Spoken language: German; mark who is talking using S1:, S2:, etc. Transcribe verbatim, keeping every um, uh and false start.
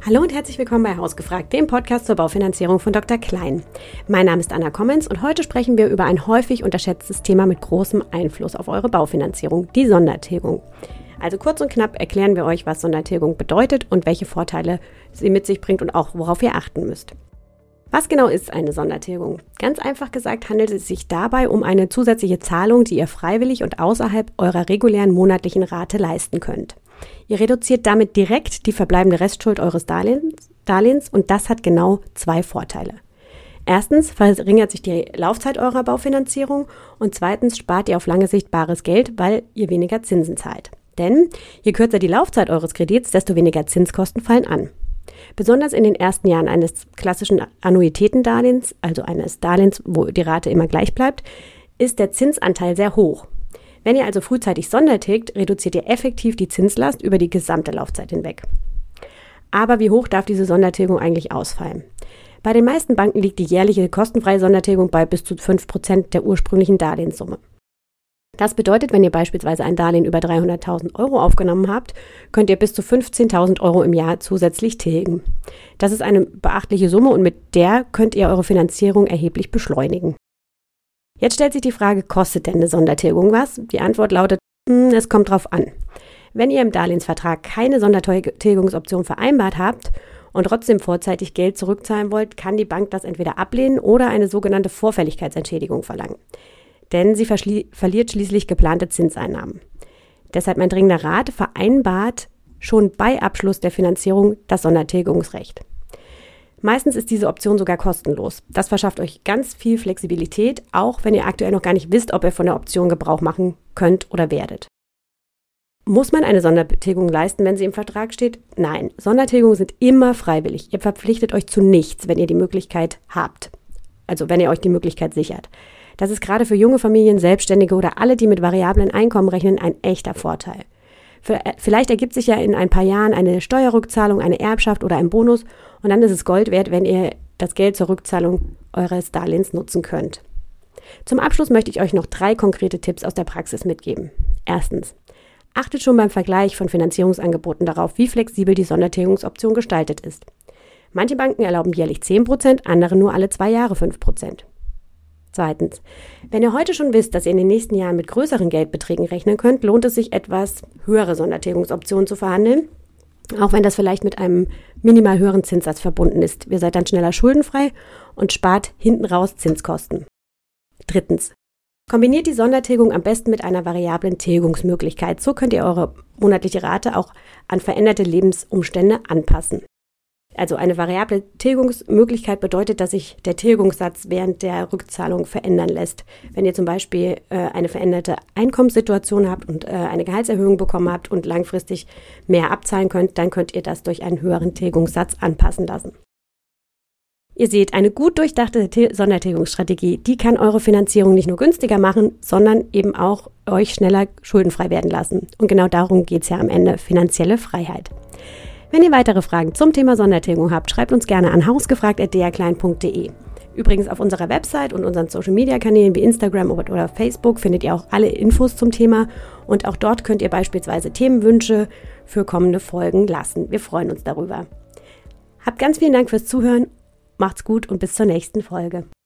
S1: Hallo und herzlich willkommen bei Hausgefragt, dem Podcast zur Baufinanzierung von Doktor Klein. Mein Name ist Anna Kommens und heute sprechen wir über ein häufig unterschätztes Thema mit großem Einfluss auf eure Baufinanzierung, die Sondertilgung. Also kurz und knapp erklären wir euch, was Sondertilgung bedeutet und welche Vorteile sie mit sich bringt und auch worauf ihr achten müsst. Was genau ist eine Sondertilgung? Ganz einfach gesagt handelt es sich dabei um eine zusätzliche Zahlung, die ihr freiwillig und außerhalb eurer regulären monatlichen Rate leisten könnt. Ihr reduziert damit direkt die verbleibende Restschuld eures Darlehens, Darlehens und das hat genau zwei Vorteile. Erstens verringert sich die Laufzeit eurer Baufinanzierung und zweitens spart ihr auf lange Sicht bares Geld, weil ihr weniger Zinsen zahlt. Denn je kürzer die Laufzeit eures Kredits, desto weniger Zinskosten fallen an. Besonders in den ersten Jahren eines klassischen Annuitätendarlehens, also eines Darlehens, wo die Rate immer gleich bleibt, ist der Zinsanteil sehr hoch. Wenn ihr also frühzeitig sondertilgt, reduziert ihr effektiv die Zinslast über die gesamte Laufzeit hinweg. Aber wie hoch darf diese Sondertilgung eigentlich ausfallen? Bei den meisten Banken liegt die jährliche kostenfreie Sondertilgung bei bis zu fünf Prozent der ursprünglichen Darlehenssumme. Das bedeutet, wenn ihr beispielsweise ein Darlehen über dreihunderttausend Euro aufgenommen habt, könnt ihr bis zu fünfzehntausend Euro im Jahr zusätzlich tilgen. Das ist eine beachtliche Summe und mit der könnt ihr eure Finanzierung erheblich beschleunigen. Jetzt stellt sich die Frage, kostet denn eine Sondertilgung was? Die Antwort lautet, mh, es kommt drauf an. Wenn ihr im Darlehensvertrag keine Sondertilgungsoption vereinbart habt und trotzdem vorzeitig Geld zurückzahlen wollt, kann die Bank das entweder ablehnen oder eine sogenannte Vorfälligkeitsentschädigung verlangen. Denn sie verschli- verliert schließlich geplante Zinseinnahmen. Deshalb mein dringender Rat, vereinbart schon bei Abschluss der Finanzierung das Sondertilgungsrecht. Meistens ist diese Option sogar kostenlos. Das verschafft euch ganz viel Flexibilität, auch wenn ihr aktuell noch gar nicht wisst, ob ihr von der Option Gebrauch machen könnt oder werdet. Muss man eine Sondertilgung leisten, wenn sie im Vertrag steht? Nein, Sondertilgungen sind immer freiwillig. Ihr verpflichtet euch zu nichts, wenn ihr die Möglichkeit habt. Also wenn ihr euch die Möglichkeit sichert. Das ist gerade für junge Familien, Selbstständige oder alle, die mit variablen Einkommen rechnen, ein echter Vorteil. Vielleicht ergibt sich ja in ein paar Jahren eine Steuerrückzahlung, eine Erbschaft oder ein Bonus und dann ist es Gold wert, wenn ihr das Geld zur Rückzahlung eures Darlehens nutzen könnt. Zum Abschluss möchte ich euch noch drei konkrete Tipps aus der Praxis mitgeben. Erstens, achtet schon beim Vergleich von Finanzierungsangeboten darauf, wie flexibel die Sondertilgungsoption gestaltet ist. Manche Banken erlauben jährlich zehn Prozent, andere nur alle zwei Jahre fünf Prozent. Zweitens, wenn ihr heute schon wisst, dass ihr in den nächsten Jahren mit größeren Geldbeträgen rechnen könnt, lohnt es sich, etwas höhere Sondertilgungsoptionen zu verhandeln, auch wenn das vielleicht mit einem minimal höheren Zinssatz verbunden ist. Ihr seid dann schneller schuldenfrei und spart hinten raus Zinskosten. Drittens, kombiniert die Sondertilgung am besten mit einer variablen Tilgungsmöglichkeit. So könnt ihr eure monatliche Rate auch an veränderte Lebensumstände anpassen. Also eine variable Tilgungsmöglichkeit bedeutet, dass sich der Tilgungssatz während der Rückzahlung verändern lässt. Wenn ihr zum Beispiel äh, eine veränderte Einkommenssituation habt und äh, eine Gehaltserhöhung bekommen habt und langfristig mehr abzahlen könnt, dann könnt ihr das durch einen höheren Tilgungssatz anpassen lassen. Ihr seht, eine gut durchdachte Til- Sondertilgungsstrategie, die kann eure Finanzierung nicht nur günstiger machen, sondern eben auch euch schneller schuldenfrei werden lassen. Und genau darum geht es ja am Ende, finanzielle Freiheit. Wenn ihr weitere Fragen zum Thema Sondertilgung habt, schreibt uns gerne an hausgefragt at d r klein punkt d e. Übrigens auf unserer Website und unseren Social-Media-Kanälen wie Instagram oder Facebook findet ihr auch alle Infos zum Thema und auch dort könnt ihr beispielsweise Themenwünsche für kommende Folgen lassen. Wir freuen uns darüber. Habt ganz vielen Dank fürs Zuhören, macht's gut und bis zur nächsten Folge.